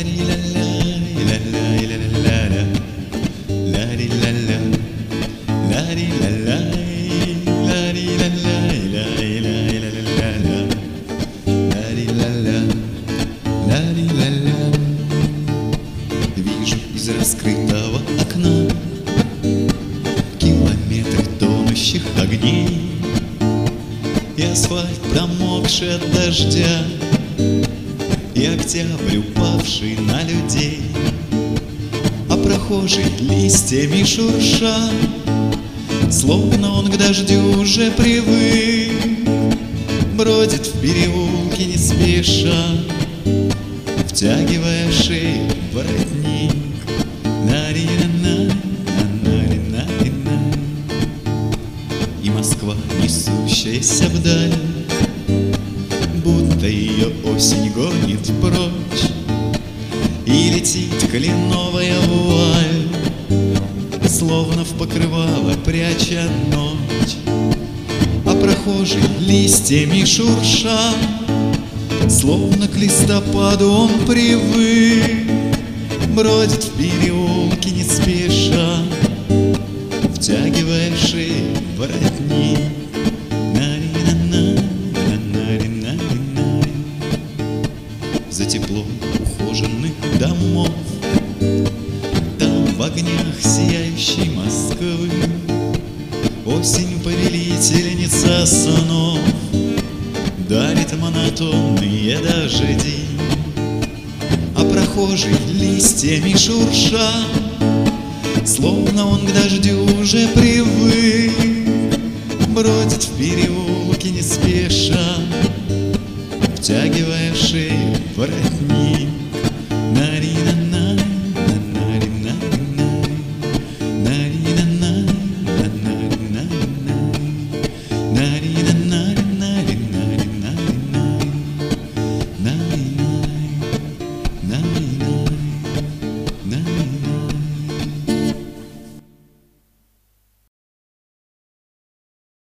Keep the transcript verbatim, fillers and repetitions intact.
Вижу из раскрытого окна километры тонущих огней, и асфальт, промокший от дождя, и октябрь, упавший на людей. А прохожий листьями шурша, словно он к дождю уже привык, бродит в переулке не спеша, втягивая шею в воротник. На-ри-на-на-на-на-ри-на-ри-на. И Москва, несущаяся вдаль, будто ее осень гонит прочь, и летит кленовая вуаль, словно в покрывало пряча ночь. А прохожий листьями шурша, словно к листопаду он привык, бродит в переулке не спеша, втягивая шею в воротник. На-ри-на-на-на-на-ри-на-ри-на. За теплом ухоженных домов, там в огнях сияющей Москвы, осень повелительница снов дарит монотонные дожди. А прохожий листьями шурша, словно он к дождю уже привык, бродит в переулке не спеша, втягивая шею в воротник.